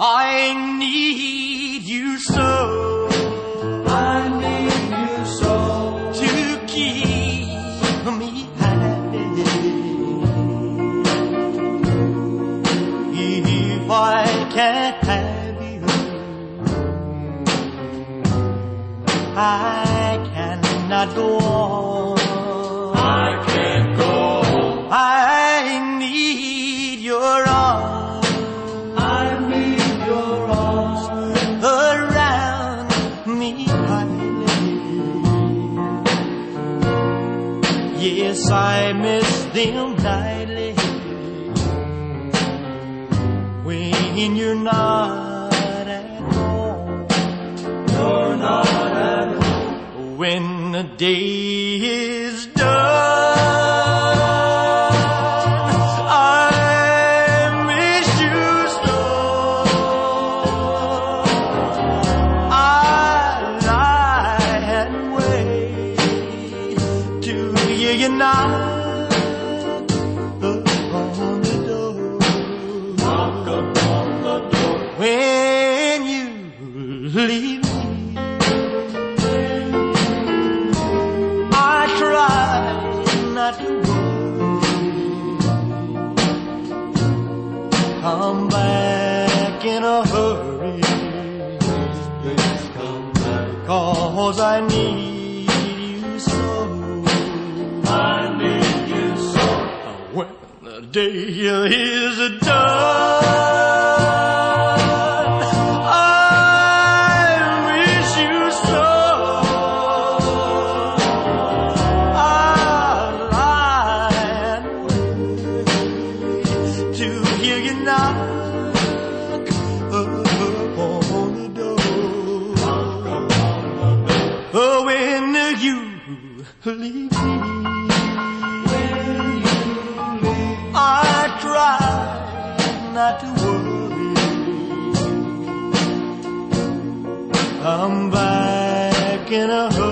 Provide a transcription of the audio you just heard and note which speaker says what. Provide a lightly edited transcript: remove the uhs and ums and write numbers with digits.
Speaker 1: I need you so.
Speaker 2: I need you so.
Speaker 1: To keep me happy. If I can't have you, I cannot go on.
Speaker 2: I can't go on.
Speaker 1: I need your arms.
Speaker 2: I need your arms
Speaker 1: around me tightly. Yes, I miss them nightly. When you're not at home.
Speaker 2: You're not at home.
Speaker 1: When the day is done, knock upon the door.
Speaker 2: Knock upon the door.
Speaker 1: When you leave me, I try not to worry. Come back in a hurry.
Speaker 2: Please come back.
Speaker 1: 'Cause I need you so.
Speaker 2: I need you so.
Speaker 1: When the day is done, I miss you so. I'll lie and wait to hear you knock upon the door.
Speaker 2: Knock upon the door.
Speaker 1: Oh, when you leave me, I try not to worry. Come back in a hurry.